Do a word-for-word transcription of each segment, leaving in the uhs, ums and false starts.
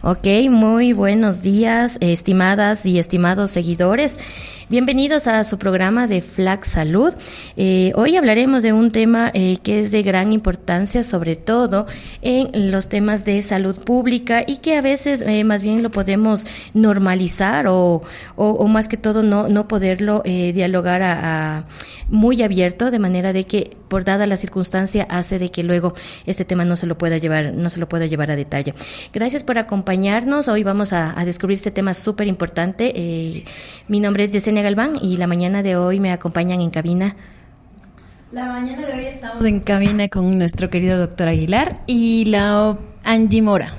Ok, muy buenos días, estimadas y estimados seguidores. Bienvenidos a su programa de Flag Salud. Eh, hoy hablaremos de un tema eh, que es de gran importancia, sobre todo en los temas de salud pública y que a veces eh, más bien lo podemos normalizar o, o, o más que todo no, no poderlo eh, dialogar a, a muy abierto, de manera de que por dada la circunstancia hace de que luego este tema no se lo pueda llevar, no se lo pueda llevar a detalle. Gracias por acompañarnos. Hoy vamos a, a descubrir este tema súper importante. Eh, mi nombre es Yesenia Galván y la mañana de hoy me acompañan en cabina. La mañana de hoy estamos en cabina con nuestro querido doctor Aguilar y la Angie Mora.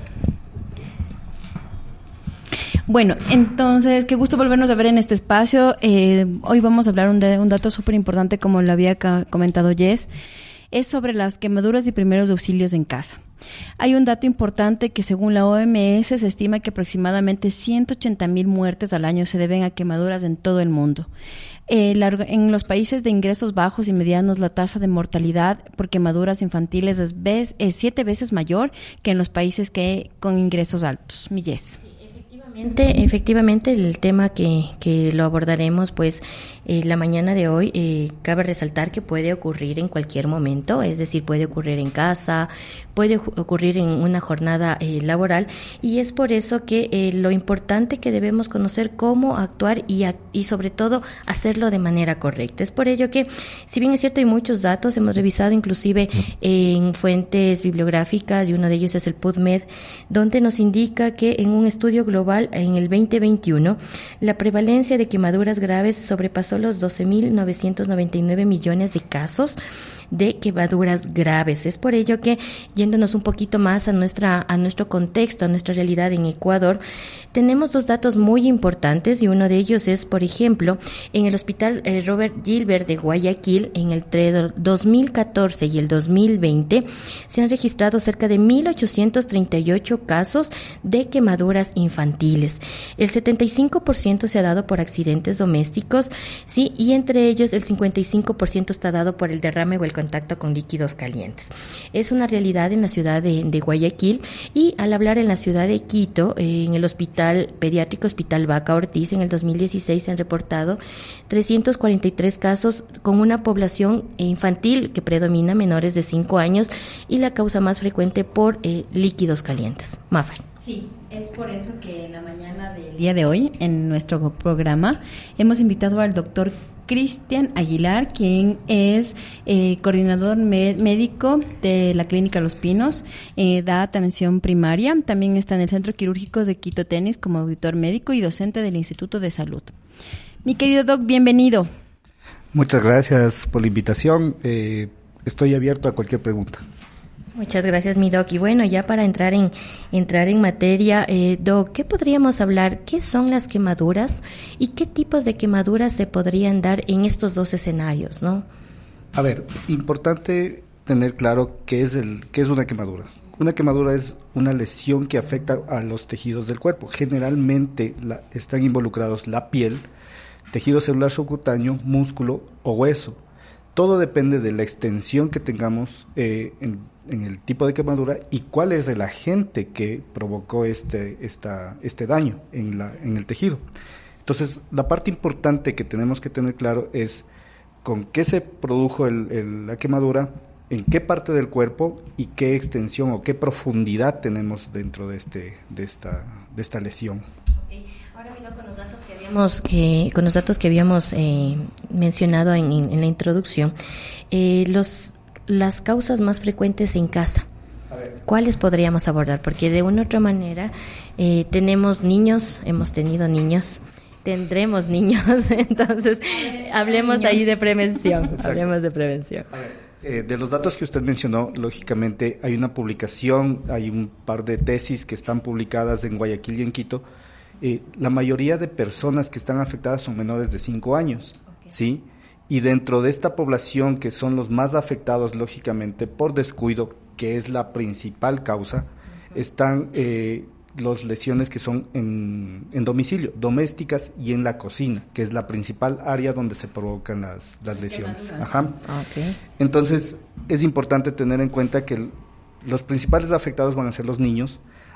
Bueno, entonces, qué gusto volvernos a ver en este espacio. Eh, hoy vamos a hablar un de un dato súper importante, como lo había ca- comentado Jess, es sobre las quemaduras y primeros auxilios en casa. Hay un dato importante que según la O M S se estima que aproximadamente ciento ochenta mil muertes al año se deben a quemaduras en todo el mundo. Eh, la, en los países de ingresos bajos y medianos la tasa de mortalidad por quemaduras infantiles es, vez, es siete veces mayor que en los países que con ingresos altos. Millés. Efectivamente, efectivamente el tema que, que lo abordaremos pues eh, la mañana de hoy, eh, cabe resaltar que puede ocurrir en cualquier momento, es decir, puede ocurrir en casa, puede ocurrir en una jornada eh, laboral, y es por eso que eh, lo importante que debemos conocer cómo actuar y, a, y sobre todo hacerlo de manera correcta. Es por ello que, si bien es cierto, hay muchos datos, hemos revisado inclusive en fuentes bibliográficas y uno de ellos es el PubMed, donde nos indica que en un estudio global en el veinte veintiuno la prevalencia de quemaduras graves sobrepasó los doce mil novecientos noventa y nueve millones de casos de quemaduras graves. Es por ello que, yéndonos un poquito más a nuestra a nuestro contexto, a nuestra realidad en Ecuador, tenemos dos datos muy importantes, y uno de ellos es, por ejemplo, en el Hospital eh, Robert Gilbert de Guayaquil, en el dos mil catorce y el dos mil veinte, se han registrado cerca de mil ochocientos treinta y ocho casos de quemaduras infantiles. El setenta y cinco por ciento se ha dado por accidentes domésticos, sí, y entre ellos el cincuenta y cinco por ciento está dado por el derrame o el contacto con líquidos calientes. Es una realidad en la ciudad de, de Guayaquil, y al hablar en la ciudad de Quito, eh, en el Hospital Pediátrico Hospital Vaca Ortiz, en el dos mil dieciséis se han reportado trescientos cuarenta y tres casos con una población infantil que predomina menores de cinco años y la causa más frecuente por eh, líquidos calientes. Mafer. Sí, es por eso que en la mañana del día de hoy, en nuestro programa, hemos invitado al doctor Cristian Aguilar, quien es eh, coordinador me- médico de la Clínica Los Pinos, eh, da atención primaria, también está en el Centro Quirúrgico de Quito Tenis como auditor médico y docente del Instituto de Salud. Mi querido doc, bienvenido. Muchas gracias por la invitación, eh, estoy abierto a cualquier pregunta. Muchas gracias, mi doc. Y bueno, ya para entrar en entrar en materia, eh, doc, ¿qué podríamos hablar? ¿Qué son las quemaduras y qué tipos de quemaduras se podrían dar en estos dos escenarios, no? A ver, importante tener claro qué es el qué es una quemadura. Una quemadura es una lesión que afecta a los tejidos del cuerpo. Generalmente la, están involucrados la piel, tejido celular subcutáneo, músculo o hueso. Todo depende de la extensión que tengamos eh, en, en el tipo de quemadura y cuál es el agente que provocó este, esta, este daño en, la, en el tejido. Entonces, la parte importante que tenemos que tener claro es con qué se produjo el, el, la quemadura, en qué parte del cuerpo y qué extensión o qué profundidad tenemos dentro de, este, de, esta, de esta lesión. Okay. Ahora, mira, con los datos que habíamos, que, con los datos que habíamos eh, mencionado en, en, en la introducción, eh, los, las causas más frecuentes en casa, ¿cuáles podríamos abordar? Porque de una u otra manera eh, tenemos niños, hemos tenido niños, tendremos niños, entonces hablemos niños. ahí de prevención, Exacto. hablemos de prevención. A ver, eh, de los datos que usted mencionó, lógicamente hay una publicación, hay un par de tesis que están publicadas en Guayaquil y en Quito. Eh, la mayoría de personas que están afectadas son menores de cinco años, okay. ¿sí? Y dentro de esta población, que son los más afectados, lógicamente, por descuido, que es la principal causa, uh-huh. están eh, las lesiones que son en, en domicilio, domésticas y en la cocina, que es la principal área donde se provocan las, las lesiones. Ajá. Okay. Entonces, es importante tener en cuenta que el, los principales afectados van a ser los niños,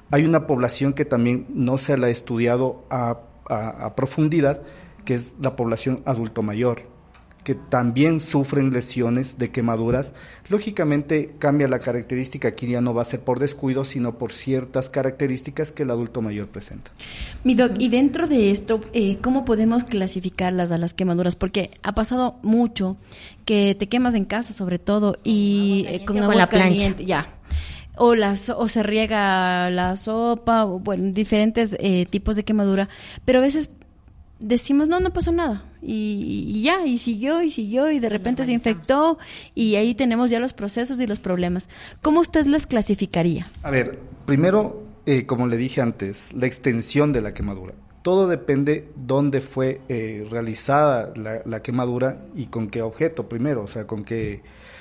Hay una población que también no se la ha estudiado a, a, a profundidad, que es la población adulto mayor, que también sufren lesiones de quemaduras. Lógicamente cambia la característica, aquí ya no va a ser por descuido, sino por ciertas características que el adulto mayor presenta. Mi doc, y dentro de esto, eh, ¿cómo podemos clasificarlas a las quemaduras? Porque ha pasado mucho que te quemas en casa, sobre todo, y eh, con agua la caliente, plancha. ya. O, las, o se riega la sopa, o bueno, diferentes eh, tipos de quemadura, pero a veces decimos, no, no pasó nada, y, y ya, y siguió, y siguió, y de repente se infectó, y ahí tenemos ya los procesos y los problemas. ¿Cómo usted las clasificaría? A ver, primero, eh, como le dije antes, la extensión de la quemadura. Todo depende dónde fue eh, realizada la, la quemadura y con qué objeto, primero, o sea, con qué,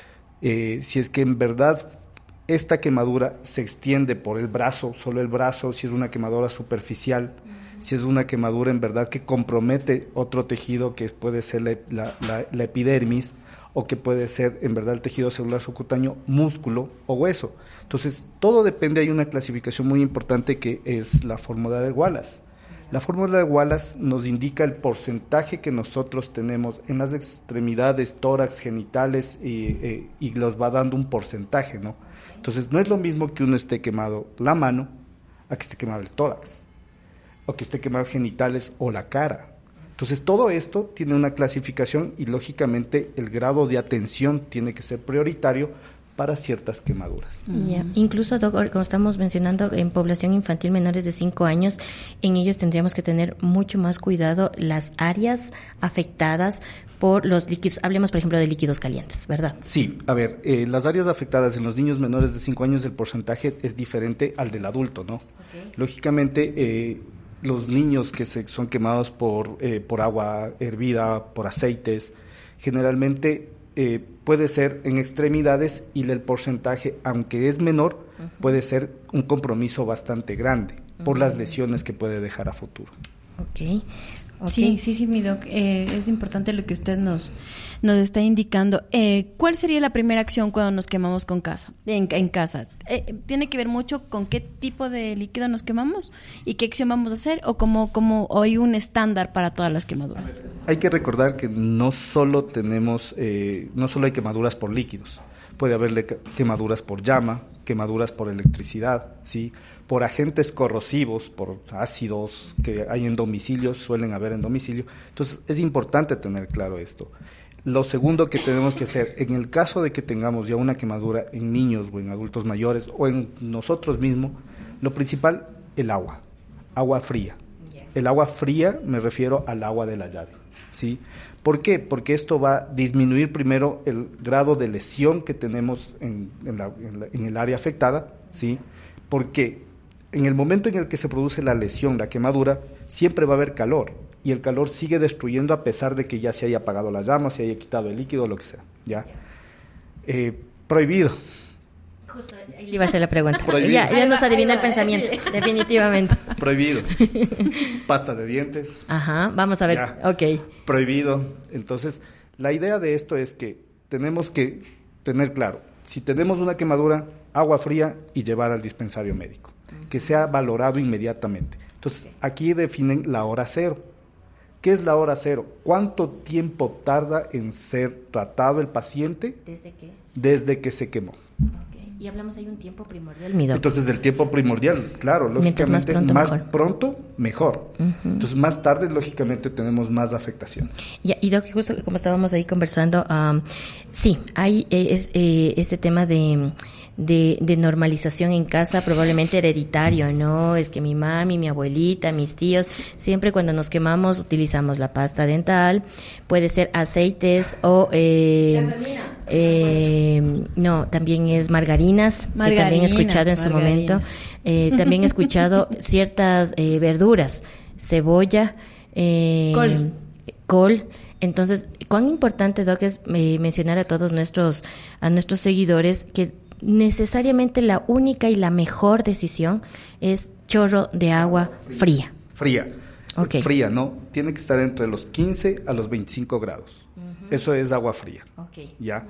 eh, si es que en verdad esta quemadura se extiende por el brazo, solo el brazo, si es una quemadura superficial, si es una quemadura en verdad que compromete otro tejido que puede ser la, la, la, la epidermis, o que puede ser en verdad el tejido celular subcutáneo, músculo o hueso. Entonces, todo depende, hay una clasificación muy importante que es la fórmula de Wallace. La fórmula de Wallace nos indica el porcentaje que nosotros tenemos en las extremidades, tórax, genitales, y, eh, y los va dando un porcentaje, ¿no? Entonces, no es lo mismo que uno esté quemado la mano a que esté quemado el tórax, o que esté quemado genitales o la cara. Entonces, todo esto tiene una clasificación y, lógicamente, el grado de atención tiene que ser prioritario para ciertas quemaduras. Yeah. Incluso, doctor, como estamos mencionando, en población infantil menores de cinco años, en ellos tendríamos que tener mucho más cuidado las áreas afectadas por los líquidos. Hablemos, por ejemplo, de líquidos calientes, ¿verdad? Sí, a ver, eh, las áreas afectadas en los niños menores de cinco años, el porcentaje es diferente al del adulto, ¿no? Okay. Lógicamente, eh, los niños que se son quemados por, eh, por agua hervida, por aceites, generalmente eh, puede ser en extremidades, y el porcentaje, aunque es menor, uh-huh. puede ser un compromiso bastante grande uh-huh. por las lesiones que puede dejar a futuro. Ok. Okay. Sí, sí, sí, mi doc, eh, es importante lo que usted nos, nos está indicando. Eh, ¿Cuál sería la primera acción cuando nos quemamos con casa, en, en casa? Eh, ¿Tiene que ver mucho con qué tipo de líquido nos quemamos y qué acción vamos a hacer, o como, como hay un estándar para todas las quemaduras? Hay que recordar que no solo tenemos, eh, no solo hay quemaduras por líquidos. Puede haberle quemaduras por llama, quemaduras por electricidad, ¿sí? Por agentes corrosivos, por ácidos que hay en domicilios, suelen haber en domicilio. Entonces, es importante tener claro esto. Lo segundo que tenemos que hacer, en el caso de que tengamos ya una quemadura en niños o en adultos mayores o en nosotros mismos, lo principal, el agua, agua fría. El agua fría me refiero al agua de la llave, ¿sí? ¿Por qué? Porque esto va a disminuir primero el grado de lesión que tenemos en, en, la, en, la, en el área afectada, ¿sí? Porque en el momento en el que se produce la lesión, la quemadura, siempre va a haber calor, y el calor sigue destruyendo a pesar de que ya se haya apagado la llama, se haya quitado el líquido, lo que sea, ¿ya? Eh, prohibido. Justo ahí iba a hacer la pregunta. Ya, ya nos adivina el pensamiento, sí. Definitivamente. Prohibido. Pasta de dientes. Ajá, vamos a ver. Ya. Ok. Prohibido. Entonces, la idea de esto es que tenemos que tener claro, si tenemos una quemadura, agua fría y llevar al dispensario médico, uh-huh. que sea valorado inmediatamente. Entonces, okay. aquí definen la hora cero. ¿Qué es la hora cero? ¿Cuánto tiempo tarda en ser tratado el paciente? ¿Desde qué? Desde que se quemó. Okay. Y hablamos hay un tiempo primordial, mi doc. Entonces, el tiempo primordial, claro, lógicamente, más pronto, más mejor. pronto, mejor. Uh-huh. Entonces, más tarde, lógicamente, tenemos más afectaciones. Ya, y doc, justo como estábamos ahí conversando, um, sí, hay eh, es, eh, este tema de... De, de normalización en casa, probablemente hereditario, ¿no? Es que mi mami, mi abuelita, mis tíos, siempre cuando nos quemamos utilizamos la pasta dental, puede ser aceites o... Eh, ¿Gasolina? Eh, no, también es margarinas, margarinas que también he escuchado en su momento. Eh, también he escuchado ciertas eh, verduras, cebolla, eh, col. col. Entonces, cuán importante, Doc, es eh, mencionar a todos nuestros, a nuestros seguidores que necesariamente la única y la mejor decisión es chorro de agua fría. Fría. Okay. Fría, ¿no? Tiene que estar entre los quince a los veinticinco grados. Uh-huh. Eso es agua fría. Okay. ¿Ya?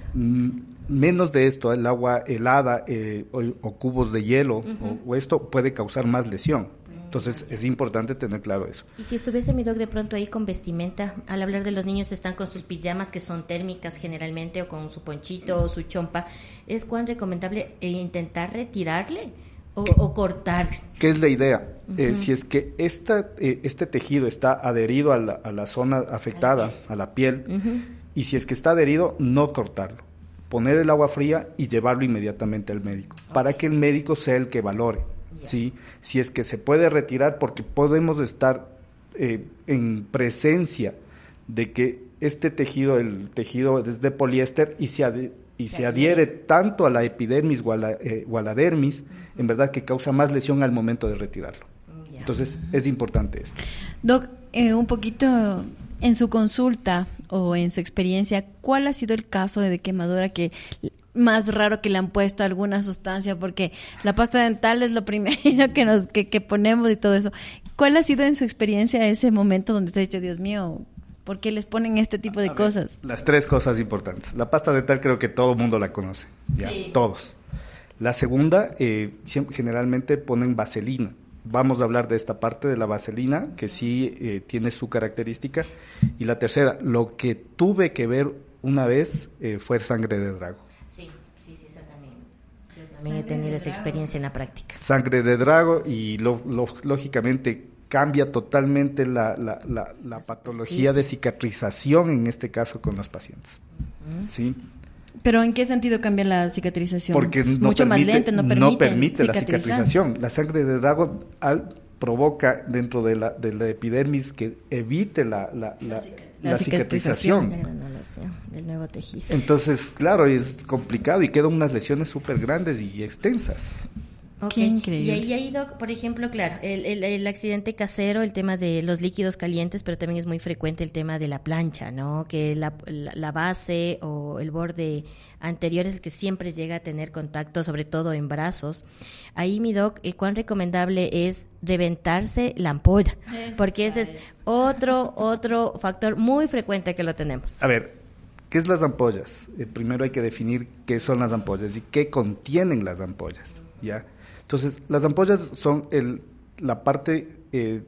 menos de esto, el agua helada eh, o, o cubos de hielo uh-huh. o, o esto puede causar más lesión. Entonces es importante tener claro eso. Y si estuviese mi doc de pronto ahí con vestimenta, al hablar de los niños están con sus pijamas que son térmicas generalmente o con su ponchito o su chompa, ¿es cuán recomendable eh, intentar retirarle o, o cortar? ¿Qué es la idea? Uh-huh. Eh, si es que esta, eh, este tejido está adherido a la, a la zona afectada, a la piel, uh-huh. y si es que está adherido, no cortarlo. Poner el agua fría y llevarlo inmediatamente al médico, okay. para que el médico sea el que valore. ¿Sí? Si es que se puede retirar, porque podemos estar eh, en presencia de que este tejido, el tejido es de poliéster y se, ade- y se adhiere tanto a la epidermis o a la, eh, o a la dermis, uh-huh. en verdad que causa más lesión al momento de retirarlo. Yeah. Entonces es importante esto. Doc, eh, un poquito en su consulta o en su experiencia, ¿cuál ha sido el caso de quemadura que más raro que le han puesto alguna sustancia? Porque la pasta dental es lo primero que nos que, que ponemos y todo eso. ¿Cuál ha sido en su experiencia ese momento donde usted ha dicho, Dios mío, ¿por qué les ponen este tipo de a cosas? Ver, las tres cosas importantes. La pasta dental creo que todo el mundo la conoce, ya, sí. todos. La segunda, eh, generalmente ponen vaselina. Vamos a hablar de esta parte de la vaselina, que sí eh, tiene su característica. Y la tercera, lo que tuve que ver una vez eh, fue sangre de drago. Sí, sí, sí, eso también. Yo también he tenido esa experiencia en la práctica. Sangre de drago y lo, lo, lógicamente cambia totalmente la, la, la, la patología de cicatrización, en este caso con los pacientes. Uh-huh. ¿Sí? ¿Pero en qué sentido cambia la cicatrización? Porque es no mucho permite, más lenta, no permite, no permite la cicatrización. La sangre de drago al, provoca dentro de la, de la epidermis que evite la, la, la, la, la cicatrización. La granulación del nuevo tejido. Entonces, claro, es complicado y quedan unas lesiones súper grandes y extensas. Okay. Qué increíble. Y ahí ha ido, por ejemplo, claro, el, el, el accidente casero, el tema de los líquidos calientes, pero también es muy frecuente el tema de la plancha, ¿no? Que la, la, la base o el borde anterior es que siempre llega a tener contacto, sobre todo en brazos. Ahí, mi doc, eh, ¿cuán recomendable es reventarse la ampolla? Esa porque ese es, es otro, otro factor muy frecuente que lo tenemos. A ver, ¿qué es las ampollas? Eh, primero hay que definir qué son las ampollas y qué contienen las ampollas, ¿ya? Entonces, las ampollas son el, la parte, eh,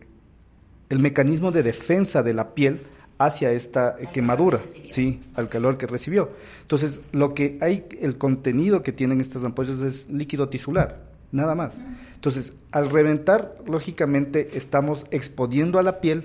el mecanismo de defensa de la piel hacia esta eh, quemadura, sí, al calor que recibió. Entonces, lo que hay, el contenido que tienen estas ampollas es líquido tisular, nada más. Entonces, al reventar, lógicamente, estamos exponiendo a la piel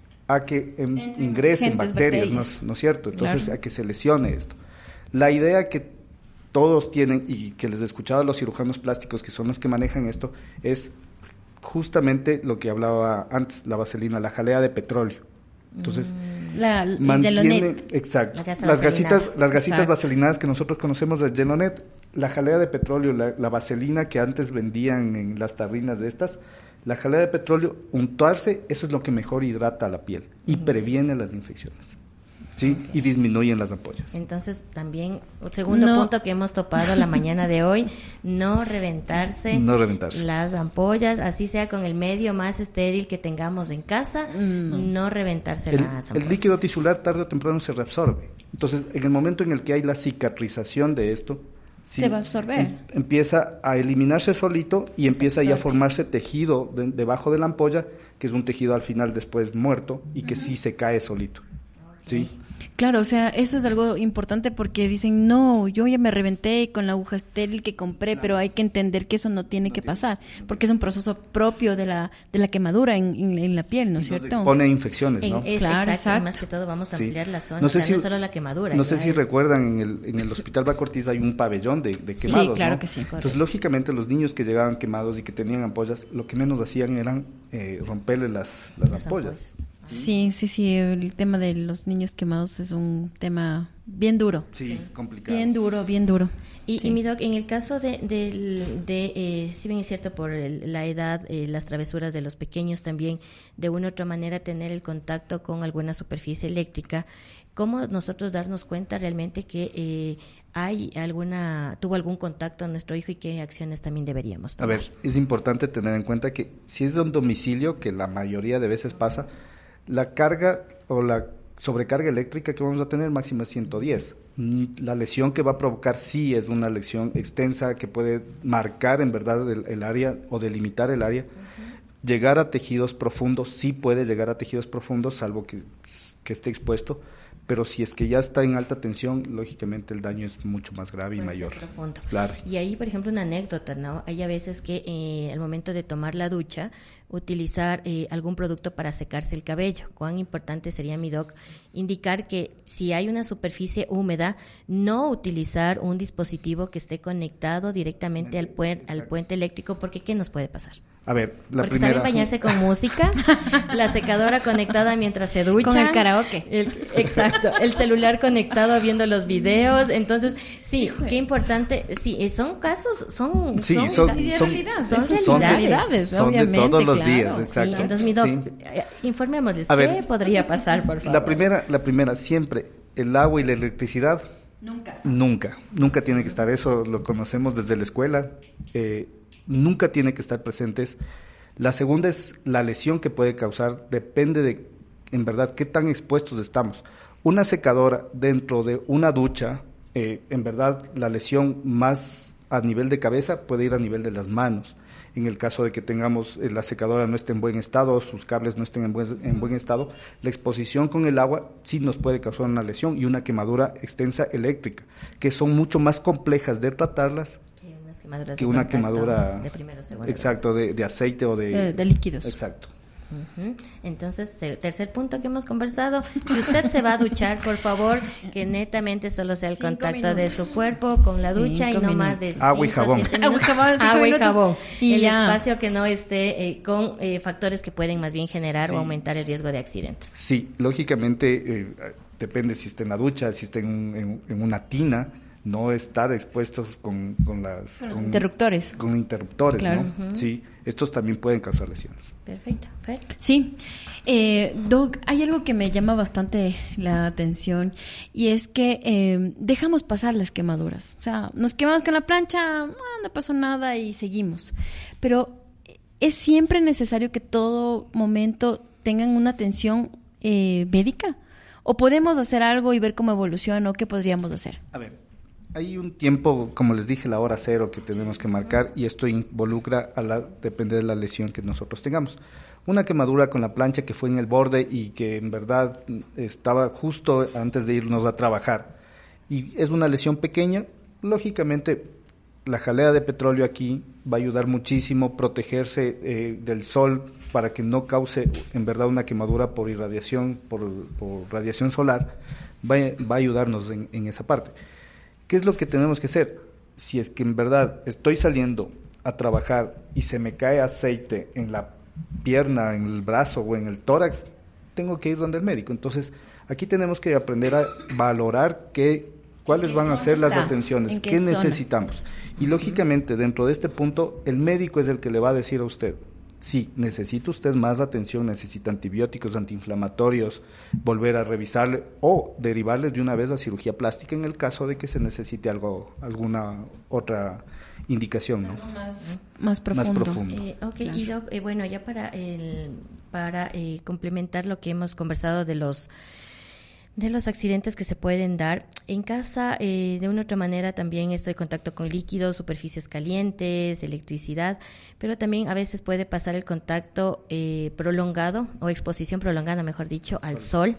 a que em, ingresen bacterias, ¿no, ¿no es cierto? Entonces, claro. a que se lesione esto. La idea que todos tienen, y que les he escuchado a los cirujanos plásticos, que son los que manejan esto, es justamente lo que hablaba antes, la vaselina, la jalea de petróleo. Entonces, la, mantiene, exacto, la las gasitas, las gasitas exacto. vaselinadas que nosotros conocemos de Gelonet, la jalea de petróleo, la, la vaselina que antes vendían en las tarrinas de estas, la jalea de petróleo, untarse, eso es lo que mejor hidrata la piel y uh-huh. previene las infecciones. Sí, okay. y disminuyen las ampollas. Entonces, también, un segundo no. punto que hemos topado la mañana de hoy, no reventarse, no reventarse las ampollas, así sea con el medio más estéril que tengamos en casa, no, no reventarse el, las ampollas. El líquido tisular tarde o temprano se reabsorbe. Entonces, en el momento en el que hay la cicatrización de esto, sí, se va a absorber. Em, empieza a eliminarse solito y se empieza ya a formarse tejido de, debajo de la ampolla, que es un tejido al final después muerto y que uh-huh. sí se cae solito. Okay. ¿Sí? Claro, o sea, eso es algo importante porque dicen, no, yo ya me reventé con la aguja estéril que compré, no. pero hay que entender que eso no tiene no que tiene. pasar, porque es un proceso propio de la de la quemadura en, en, en la piel, ¿no es cierto? Expone a infecciones, ¿no? En, es, claro, exacto, exacto. Más que todo vamos a ampliar sí. la zona, no sé o sea, si, no solo la quemadura. No sé si es... recuerdan, en el, en el Hospital Bacortiz hay un pabellón de, de quemados, sí, claro ¿no? que sí. Entonces, correcto. lógicamente, los niños que llegaban quemados y que tenían ampollas, lo que menos hacían eran eh, romperle las, las, las ampollas. ampollas. Sí, sí, sí, el tema de los niños quemados es un tema bien duro. Sí, sí. complicado. Bien duro, bien duro. Y, sí. y mi doc, en el caso de, de, de eh, si bien es cierto por el, la edad, eh, las travesuras de los pequeños también, de una u otra manera tener el contacto con alguna superficie eléctrica, ¿cómo nosotros darnos cuenta realmente que eh, hay alguna, tuvo algún contacto a nuestro hijo y qué acciones también deberíamos tomar? A ver, es importante tener en cuenta que si es de un domicilio, que la mayoría de veces pasa, la carga o la sobrecarga eléctrica que vamos a tener máxima es ciento diez. La lesión que va a provocar sí es una lesión extensa que puede marcar en verdad el, el área o delimitar el área. Uh-huh. Llegar a tejidos profundos, sí puede llegar a tejidos profundos, salvo que, que esté expuesto. Pero si es que ya está en alta tensión, lógicamente el daño es mucho más grave y mayor. Profundo. Claro. Y ahí, por ejemplo, una anécdota, ¿no? Hay a veces que eh, al momento de tomar la ducha, utilizar eh, algún producto para secarse el cabello. Cuán importante sería, mi doc, indicar que si hay una superficie húmeda, no utilizar un dispositivo que esté conectado directamente al, puen- al puente eléctrico, porque ¿qué nos puede pasar? A ver, la Porque primera... saben bañarse con música, la secadora conectada mientras se duchan. Con el karaoke. El, exacto, el celular conectado viendo los videos. Entonces, sí, Híjole. Qué importante. Sí, son casos, son... Sí, son, son, son, son, realidad, son, son, son realidades. Son obviamente, de todos los claro. días, exacto. Sí, entonces, mi doc, sí. eh, informémosles, A ¿qué ver, podría pasar, por favor? La primera, la primera, siempre, el agua y la electricidad... Nunca. Nunca, nunca tiene que estar. Eso lo conocemos desde la escuela. Eh, nunca tiene que estar presentes. La segunda es la lesión que puede causar, depende de, en verdad, qué tan expuestos estamos. Una secadora dentro de una ducha, eh, en verdad, la lesión más a nivel de cabeza puede ir a nivel de las manos. En el caso de que tengamos, eh, la secadora no esté en buen estado, sus cables no estén en buen, en buen estado, la exposición con el agua sí nos puede causar una lesión y una quemadura extensa eléctrica, que son mucho más complejas de tratarlas que una quemadura de primero, segundo, exacto de, de aceite o de, de, de líquidos. Exacto. Uh-huh. Entonces, tercer punto que hemos conversado, si usted se va a duchar, por favor, que netamente solo sea el cinco contacto minutos. De su cuerpo con la ducha cinco y no minutos. Más de agua y jabón. Agua y jabón, agua y jabón. Y el ya. Espacio que no esté eh, con eh, factores que pueden más bien generar sí. o aumentar el riesgo de accidentes. Sí, lógicamente eh, depende si está en la ducha, si está en, en, en una tina. No estar expuestos con, con las con los con, interruptores. Con interruptores, claro. ¿no? Uh-huh. Sí, estos también pueden causar lesiones. Perfecto, Fer. Sí, eh, Doc, hay algo que me llama bastante la atención y es que eh, dejamos pasar las quemaduras. O sea, nos quemamos con la plancha, ah, no pasó nada y seguimos. Pero ¿es siempre necesario que todo momento tengan una atención eh, médica? ¿O podemos hacer algo y ver cómo evoluciona o qué podríamos hacer? A ver. Hay un tiempo, como les dije, la hora cero que tenemos que marcar y esto involucra, a la, depende de la lesión que nosotros tengamos. Una quemadura con la plancha que fue en el borde y que en verdad estaba justo antes de irnos a trabajar y es una lesión pequeña, lógicamente la jalea de petróleo aquí va a ayudar muchísimo, protegerse eh, del sol para que no cause en verdad una quemadura por irradiación, por, por radiación solar, va, va a ayudarnos en, en esa parte. ¿Qué es lo que tenemos que hacer? Si es que en verdad estoy saliendo a trabajar y se me cae aceite en la pierna, en el brazo o en el tórax, tengo que ir donde el médico. Entonces, aquí tenemos que aprender a valorar qué, cuáles van a ser las atenciones, qué, qué necesitamos. Y lógicamente, dentro de este punto, el médico es el que le va a decir a usted, sí, necesita usted más atención, necesita antibióticos, antiinflamatorios, volver a revisarle o derivarles de una vez a cirugía plástica en el caso de que se necesite algo, alguna otra indicación, ¿no? Más, más profundo. Más profundo. Eh, ok, claro. Y doc, eh, bueno, ya para el, para eh, complementar lo que hemos conversado de los de los accidentes que se pueden dar en casa, eh, de una u otra manera también estoy en contacto con líquidos, superficies calientes, electricidad, pero también a veces puede pasar el contacto eh, prolongado o exposición prolongada, mejor dicho, al sol.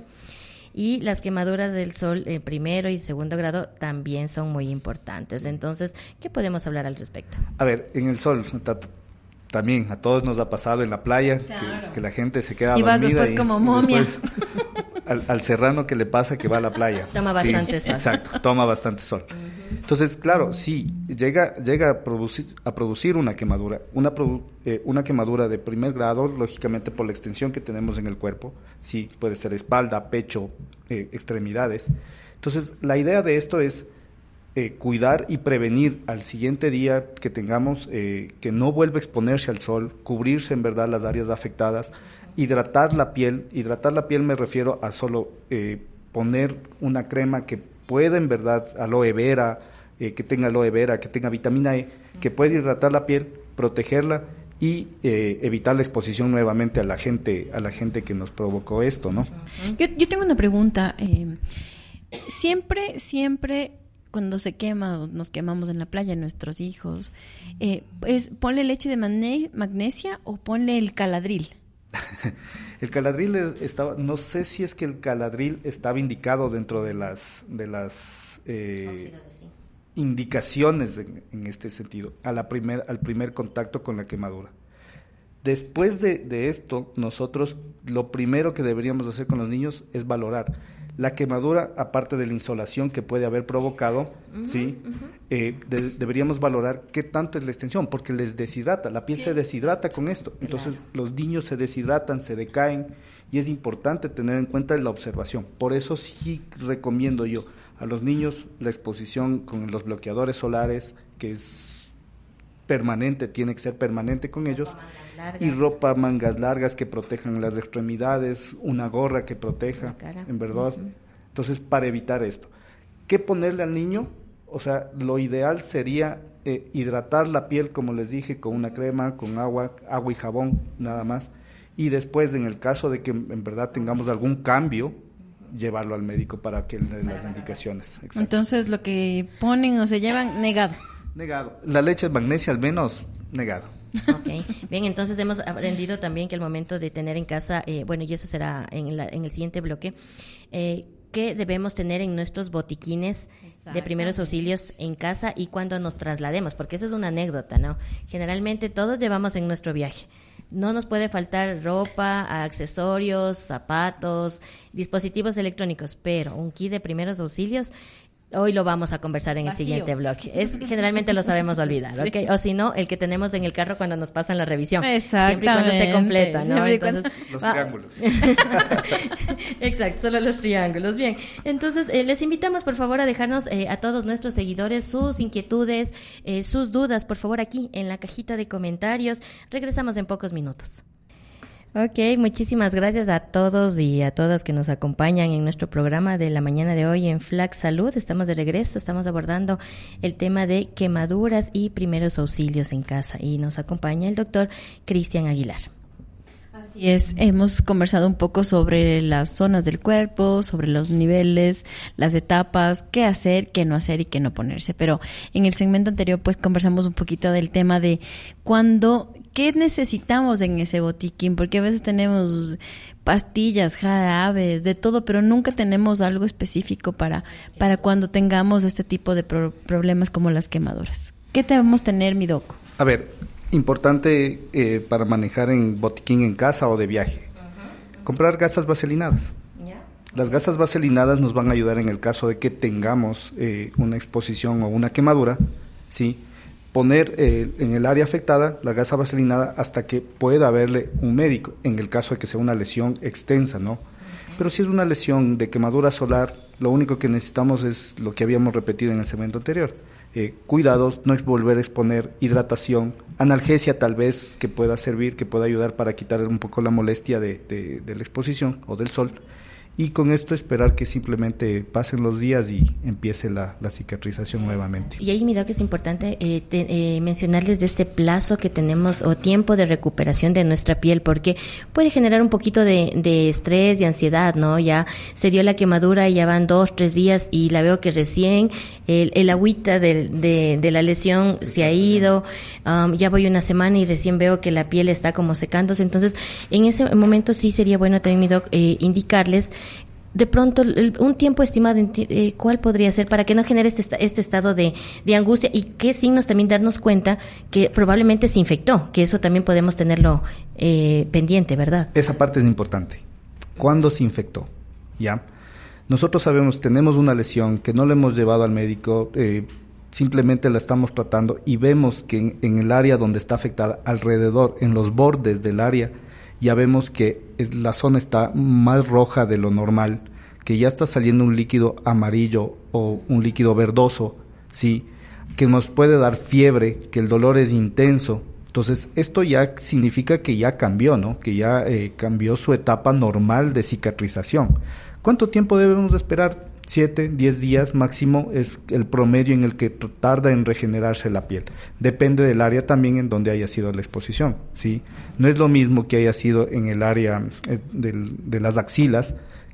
Y las quemaduras del sol en primero y segundo grado también son muy importantes. Entonces, ¿qué podemos hablar al respecto? A ver, en el sol, Tato, también a todos nos ha pasado en la playa, claro. que, que la gente se queda y dormida. Vas después y, como momia. Y después, al, al serrano que le pasa que va a la playa. Toma bastante sí, sol. Exacto, toma bastante sol. Uh-huh. Entonces, claro, sí, llega, llega a, producir, a producir una quemadura, una, produ, eh, una quemadura de primer grado, lógicamente por la extensión que tenemos en el cuerpo, sí, puede ser espalda, pecho, eh, extremidades. Entonces, la idea de esto es eh, cuidar y prevenir al siguiente día que tengamos, eh, que no vuelva a exponerse al sol, cubrirse en verdad las áreas afectadas, hidratar la piel. Hidratar la piel me refiero a solo eh, poner una crema que pueda en verdad, aloe vera, eh, que tenga aloe vera, que tenga vitamina E, que pueda hidratar la piel, protegerla y eh, evitar la exposición nuevamente a la gente, a la gente que nos provocó esto, ¿no? Yo, yo tengo una pregunta. Eh, Siempre, siempre cuando se quema o nos quemamos en la playa, nuestros hijos, eh, pues ponle leche de magne- magnesia o ponle el caladril. El caladril estaba, no sé si es que el caladril estaba indicado dentro de las de las eh, indicaciones en, en este sentido, a la primer, al primer contacto con la quemadura. Después de, de esto, nosotros lo primero que deberíamos hacer con los niños es valorar la quemadura, aparte de la insolación que puede haber provocado, uh-huh, ¿sí? Uh-huh. Eh, de, deberíamos valorar qué tanto es la extensión, porque les deshidrata, la piel sí, se deshidrata sí, con esto. Entonces, claro, los niños se deshidratan, se decaen, y es importante tener en cuenta la observación. Por eso sí recomiendo yo a los niños la exposición con los bloqueadores solares, que es permanente, tiene que ser permanente con ellos, y ropa mangas largas que protejan las extremidades, una gorra que proteja, en verdad. Uh-huh. Entonces, para evitar esto, ¿qué ponerle al niño? O sea, lo ideal sería eh, hidratar la piel, como les dije, con una crema, con agua, agua y jabón, nada más, y después, en el caso de que en verdad tengamos algún cambio, llevarlo al médico para que le dé las indicaciones. Exacto. Entonces, lo que ponen o se llevan, negado. Negado. La leche de magnesia, al menos, negado. Ok, bien, entonces hemos aprendido también que el momento de tener en casa, eh, bueno, y eso será en, la, en el siguiente bloque, eh, que debemos tener en nuestros botiquines de primeros auxilios en casa y cuando nos traslademos, porque eso es una anécdota, ¿no? Generalmente todos llevamos en nuestro viaje. No nos puede faltar ropa, accesorios, zapatos, dispositivos electrónicos, pero un kit de primeros auxilios, hoy lo vamos a conversar en Vacío. el siguiente bloque. Es, generalmente lo sabemos olvidar, ¿ok? Sí. O si no, el que tenemos en el carro cuando nos pasan la revisión. Exactamente. Siempre y cuando esté completo, ¿no? Siempre Entonces, cuando... Los va. triángulos. Exacto, solo los triángulos. Bien, entonces eh, les invitamos por favor a dejarnos eh, a todos nuestros seguidores sus inquietudes, eh, sus dudas, por favor aquí en la cajita de comentarios. Regresamos en pocos minutos. Ok, muchísimas gracias a todos y a todas que nos acompañan en nuestro programa de la mañana de hoy en Flax Salud. Estamos de regreso, estamos abordando el tema de quemaduras y primeros auxilios en casa y nos acompaña el doctor Cristian Aguilar. Así es, hemos conversado un poco sobre las zonas del cuerpo, sobre los niveles, las etapas, qué hacer, qué no hacer y qué no ponerse. Pero en el segmento anterior pues conversamos un poquito del tema de cuándo, qué necesitamos en ese botiquín, porque a veces tenemos pastillas, jarabes, de todo, pero nunca tenemos algo específico para, para cuando tengamos este tipo de pro- problemas como las quemaduras. ¿Qué debemos tener, mi doc? A ver, importante eh, para manejar en botiquín en casa o de viaje. Uh-huh. Comprar gasas vaselinadas. Yeah. Las gasas vaselinadas nos van a ayudar en el caso de que tengamos eh, una exposición o una quemadura, ¿sí? Poner eh, en el área afectada la gasa vaselinada hasta que pueda verle un médico, en el caso de que sea una lesión extensa, ¿no? Uh-huh. Pero si es una lesión de quemadura solar, lo único que necesitamos es lo que habíamos repetido en el segmento anterior. Eh, cuidados, no es volver a exponer, hidratación, analgesia tal vez que pueda servir, que pueda ayudar para quitar un poco la molestia de, de, de la exposición o del sol. Y con esto esperar que simplemente pasen los días y empiece la, la cicatrización nuevamente. Y ahí, mira que es importante eh, te, eh, mencionarles de este plazo que tenemos o tiempo de recuperación de nuestra piel, porque puede generar un poquito de, de estrés y ansiedad, ¿no? Ya se dio la quemadura y ya van dos, tres días y la veo que recién el, el agüita de, de, de la lesión sí, se ha ido, um, ya voy una semana y recién veo que la piel está como secándose. Entonces, en ese momento sí sería bueno también, mi doc, eh, indicarles de pronto el, un tiempo estimado, eh, ¿cuál podría ser para que no genere este, este estado de, de angustia y qué signos también darnos cuenta que probablemente se infectó? Que eso también podemos tenerlo eh, pendiente, ¿verdad? Esa parte es importante. ¿Cuándo se infectó? ¿Ya? Nosotros sabemos, tenemos una lesión que no le hemos llevado al médico, eh, simplemente la estamos tratando y vemos que en, en el área donde está afectada, alrededor, en los bordes del área, ya vemos que es, la zona está más roja de lo normal, que ya está saliendo un líquido amarillo o un líquido verdoso, ¿sí? Que nos puede dar fiebre, que el dolor es intenso. Entonces, esto ya significa que ya cambió, ¿no? Que ya eh, cambió su etapa normal de cicatrización. ¿Cuánto tiempo debemos esperar? Siete, diez días máximo es el promedio en el que tarda en regenerarse la piel. Depende del área también en donde haya sido la exposición, ¿sí? No es lo mismo que haya sido en el área eh, del, de las axilas,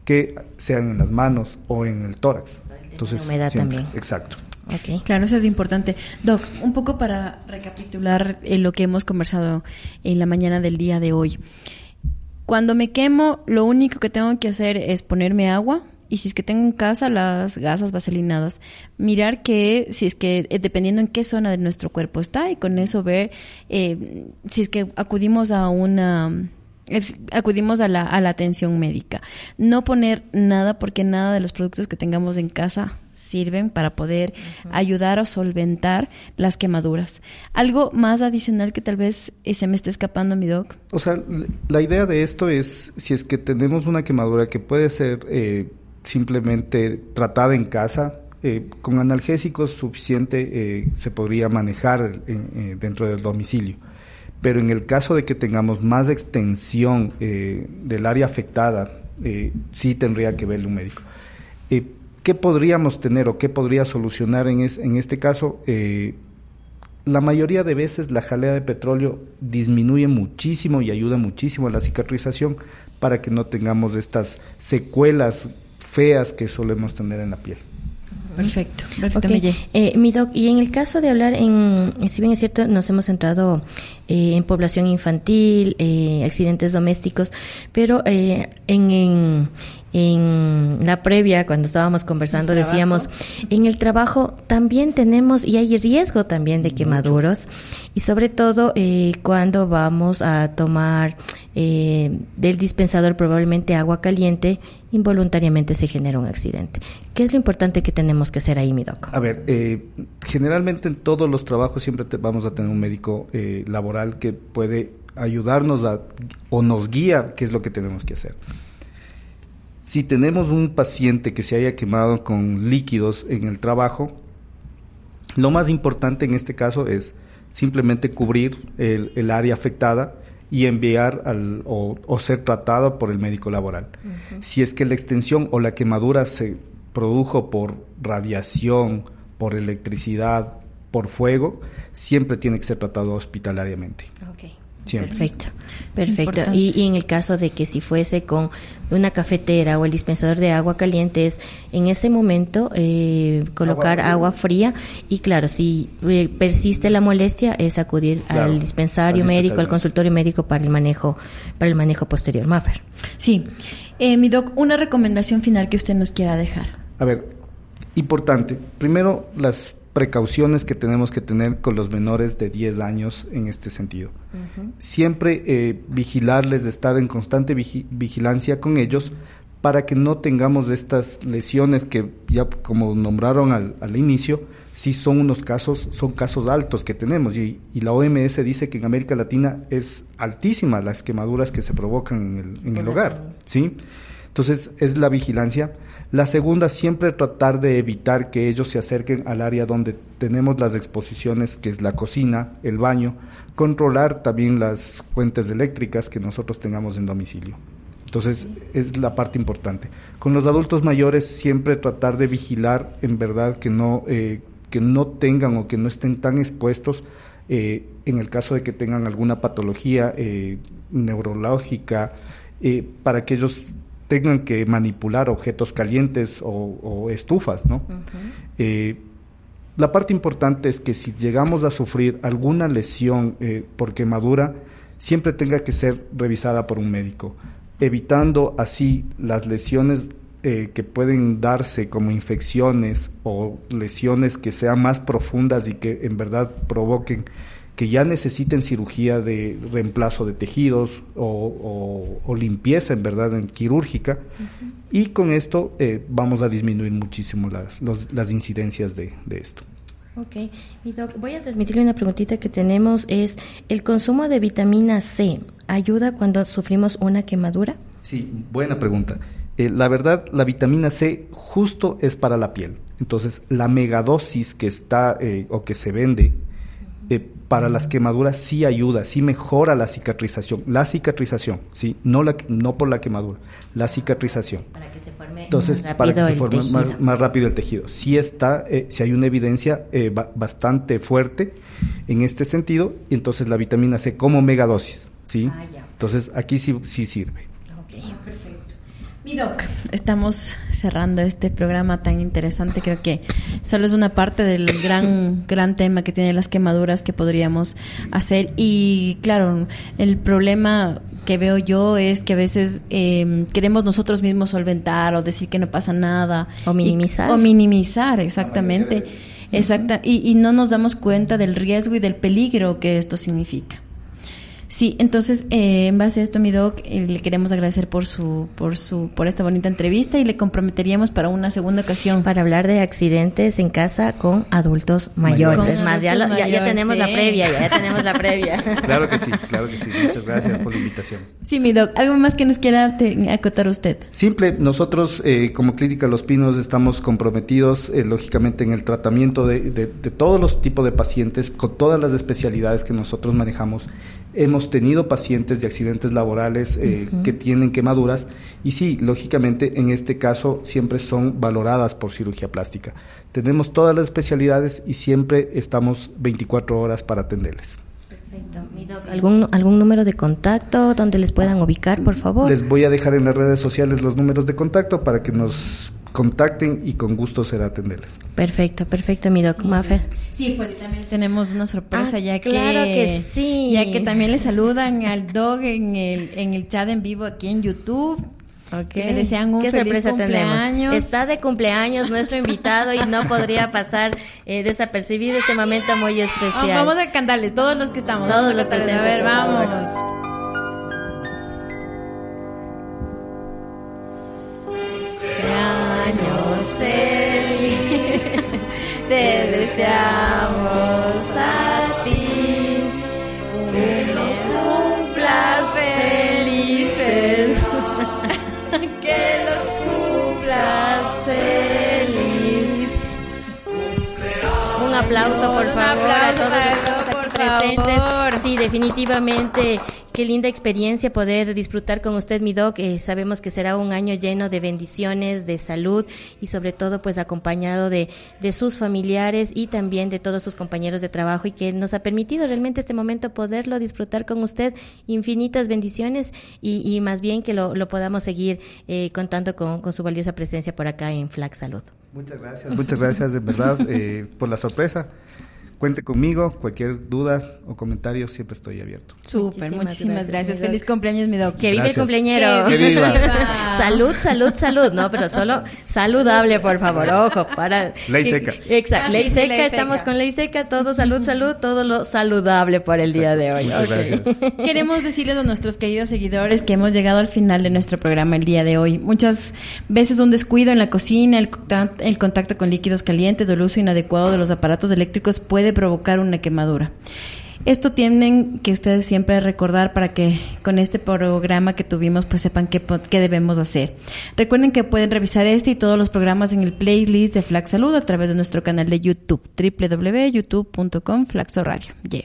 que sean en las manos o en el tórax. Entonces, humedad siempre, también. Exacto. Okay. Claro, eso es importante. Doc, un poco para recapitular eh, lo que hemos conversado en la mañana del día de hoy. Cuando me quemo, lo único que tengo que hacer es ponerme agua, y si es que tengo en casa las gasas vaselinadas, mirar que si es que eh, dependiendo en qué zona de nuestro cuerpo está, y con eso ver eh, si es que acudimos a una acudimos a la, a la atención médica. No poner nada, porque nada de los productos que tengamos en casa sirven para poder uh-huh. ayudar o solventar las quemaduras. ¿Algo más adicional que tal vez eh, se me esté escapando, mi doc? O sea, la idea de esto es, si es que tenemos una quemadura que puede ser eh, simplemente tratada en casa, eh, con analgésicos suficiente eh, se podría manejar en, eh, dentro del domicilio. Pero en el caso de que tengamos más extensión eh, del área afectada, eh, sí tendría que verle un médico. Eh, ¿Qué podríamos tener o qué podría solucionar en, es, en este caso? Eh, la mayoría de veces la jalea de petróleo disminuye muchísimo y ayuda muchísimo a la cicatrización para que no tengamos estas secuelas feas que solemos tener en la piel. Perfecto, perfecto. Okay. Eh, mi doc, y en el caso de hablar, en, si bien es cierto, nos hemos centrado eh, en población infantil, eh, accidentes domésticos, pero eh, en, en, en la previa, cuando estábamos conversando, decíamos, en el trabajo también tenemos, y hay riesgo también de quemaduros, y sobre todo eh, cuando vamos a tomar eh, del dispensador probablemente agua caliente, involuntariamente se genera un accidente. ¿Qué es lo importante que tenemos que hacer ahí, mi doc? A ver, eh, generalmente en todos los trabajos siempre te, vamos a tener un médico eh, laboral que puede ayudarnos a, o nos guía qué es lo que tenemos que hacer. Si tenemos un paciente que se haya quemado con líquidos en el trabajo, lo más importante en este caso es simplemente cubrir el, el área afectada y enviar al, o, o ser tratado por el médico laboral. Uh-huh. Si es que la extensión o la quemadura se produjo por radiación, por electricidad, por fuego, siempre tiene que ser tratado hospitalariamente. Okay. Siempre. Perfecto, perfecto. Y, y en el caso de que si fuese con una cafetera o el dispensador de agua caliente, es en ese momento eh, colocar agua fría. agua fría y claro, si eh, persiste la molestia, es acudir claro, al dispensario al médico, dispensario. al consultorio médico para el manejo, para el manejo posterior. Mafer. Sí, eh, mi doc, una recomendación final que usted nos quiera dejar. A ver, importante. Primero, las precauciones que tenemos que tener con los menores de diez años en este sentido. Uh-huh. Siempre eh, vigilarles, de estar en constante vigi- vigilancia con ellos para que no tengamos estas lesiones que ya como nombraron al, al inicio, sí son unos casos, son casos altos que tenemos y, y la O M S dice que en América Latina es altísima las quemaduras que se provocan en el, en el hogar, ¿sí? Entonces es la vigilancia. La segunda, siempre tratar de evitar que ellos se acerquen al área donde tenemos las exposiciones, que es la cocina, el baño, controlar también las fuentes eléctricas que nosotros tengamos en domicilio. Entonces es la parte importante. Con los adultos mayores siempre tratar de vigilar en verdad que no, eh, que no tengan o que no estén tan expuestos eh, en el caso de que tengan alguna patología eh, neurológica, eh, para que ellos tengan que manipular objetos calientes o, o estufas, ¿no? Uh-huh. Eh, la parte importante es que si llegamos a sufrir alguna lesión eh, por quemadura, siempre tenga que ser revisada por un médico, evitando así las lesiones eh, que pueden darse como infecciones o lesiones que sean más profundas y que en verdad provoquen que ya necesiten cirugía de reemplazo de tejidos o, o, o limpieza, en verdad, en quirúrgica, uh-huh. y con esto eh, vamos a disminuir muchísimo las, los, las incidencias de, de esto. Ok, y doc, voy a transmitirle una preguntita que tenemos, es, ¿el consumo de vitamina C ayuda cuando sufrimos una quemadura? Sí, buena pregunta. Eh, la verdad, la vitamina C justo es para la piel, entonces la megadosis que está eh, o que se vende, Eh, para las quemaduras sí ayuda, sí mejora la cicatrización, la cicatrización, sí, no la no por la quemadura, la cicatrización. Para que se forme Entonces, más para rápido que se el forme tejido. más, más rápido el tejido. Sí está, eh, sí hay una evidencia eh, ba- bastante fuerte en este sentido, y entonces la vitamina C como megadosis, sí. Ah, ya. Entonces aquí sí sí sirve. Ok, perfecto. Mi doc, estamos cerrando este programa tan interesante. Creo que solo es una parte del gran gran tema que tienen las quemaduras que podríamos hacer. Y claro, el problema que veo yo es que a veces eh, queremos nosotros mismos solventar o decir que no pasa nada. O minimizar. Y, o minimizar, exactamente. Exacta, y, y no nos damos cuenta del riesgo y del peligro que esto significa. Sí, entonces, eh, en base a esto, mi doc, eh, le queremos agradecer por su, por su, por esta bonita entrevista y le comprometeríamos para una segunda ocasión. Para hablar de accidentes en casa con adultos mayores. Con Es más, ya, adultos lo- ya, ya mayores, tenemos sí. la previa, ya, ya tenemos la previa. Claro que sí, claro que sí. Muchas gracias por la invitación. Sí, mi doc, ¿algo más que nos quiera te- acotar usted? Simple, nosotros eh, como Clínica Los Pinos estamos comprometidos eh, lógicamente en el tratamiento de, de, de todos los tipos de pacientes con todas las especialidades que nosotros manejamos. Hemos tenido pacientes de accidentes laborales eh, uh-huh. que tienen quemaduras y sí, lógicamente en este caso siempre son valoradas por cirugía plástica. Tenemos todas las especialidades y siempre estamos veinticuatro horas para atenderles. Perfecto. Mi doc, ¿algún, ¿algún número de contacto donde les puedan ubicar, por favor? Les voy a dejar en las redes sociales los números de contacto para que nos contacten y con gusto será atenderles. Perfecto, perfecto, mi doc. Sí. Mafer. Sí, pues también tenemos una sorpresa, Ah, ya que claro que sí. ya que también le saludan al doc en el en el chat en vivo aquí en YouTube. Okay. Le desean un ¿Qué feliz sorpresa cumpleaños. tenemos? Está de cumpleaños nuestro invitado y no podría pasar eh, desapercibido este momento muy especial. Oh, vamos a cantarles, todos los que estamos. Todos los presentes. A presentes, ver, por favor. vamos. Cumpleaños feliz, te deseamos a ti, que los cumplas felices, que los cumplas feliz. Un aplauso, por Un favor, a aplauso todos para los que eso, estamos por aquí presentes. favor. Sí, definitivamente. Qué linda experiencia poder disfrutar con usted, mi doc. Eh, sabemos que será un año lleno de bendiciones, de salud y sobre todo pues acompañado de, de sus familiares y también de todos sus compañeros de trabajo y que nos ha permitido realmente este momento poderlo disfrutar con usted. Infinitas bendiciones y, y más bien que lo, lo podamos seguir eh, contando con, con su valiosa presencia por acá en Flax Salud. Muchas gracias, muchas gracias de verdad eh, por la sorpresa. Cuente conmigo, cualquier duda o comentario, siempre estoy abierto. Súper, Muchísimas muchísimas gracias, gracias. mi doc. Feliz cumpleaños, mi doc. Que vive Gracias. el cumpleañero. Que viva. Salud, salud, salud. No, pero solo saludable, por favor. Ojo, para. Ley seca. Exacto. Ah, Ley sí, seca. ley Estamos seca. con ley seca. Todo salud, salud. Todo lo saludable por el día de hoy. Muchas Ok. gracias. Queremos decirles a nuestros queridos seguidores que hemos llegado al final de nuestro programa el día de hoy. Muchas veces un descuido en la cocina, el contacto, el contacto con líquidos calientes o el uso inadecuado de los aparatos eléctricos puede provocar una quemadura. Esto tienen que ustedes siempre recordar para que con este programa que tuvimos pues sepan qué, qué debemos hacer. Recuerden que pueden revisar este y todos los programas en el playlist de Flax Salud a través de nuestro canal de YouTube, doble u doble u doble u punto youtube punto com Flaxo Radio. Yeah.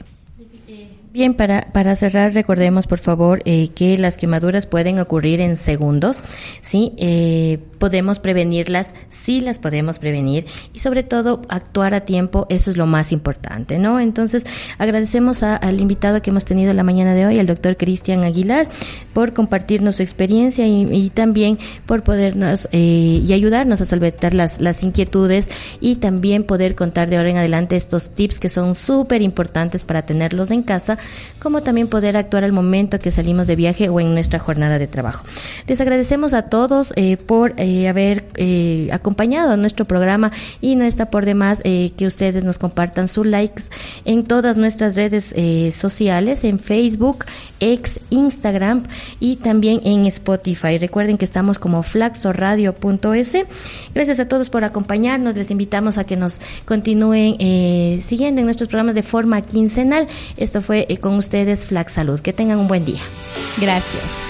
Bien, para, para cerrar, recordemos, por favor, eh, que las quemaduras pueden ocurrir en segundos, ¿sí? Eh, podemos prevenirlas, sí las podemos prevenir y sobre todo actuar a tiempo, eso es lo más importante, ¿no? Entonces, agradecemos a, al invitado que hemos tenido la mañana de hoy, el doctor Cristian Aguilar, por compartirnos su experiencia y, y también por podernos eh, y ayudarnos a solventar las, las inquietudes y también poder contar de ahora en adelante estos tips que son súper importantes para tenerlos en casa, como también poder actuar al momento que salimos de viaje o en nuestra jornada de trabajo. Les agradecemos a todos eh, por eh, haber eh, acompañado a nuestro programa y no está por demás eh, que ustedes nos compartan sus likes en todas nuestras redes eh, sociales, en Facebook, X, Instagram y también en Spotify. Recuerden que estamos como flaxoradio punto es. Gracias a todos por acompañarnos. Les invitamos a que nos continúen eh, siguiendo en nuestros programas de forma quincenal. Esto fue eh, con ustedes Flax Salud. Que tengan un buen día. Gracias.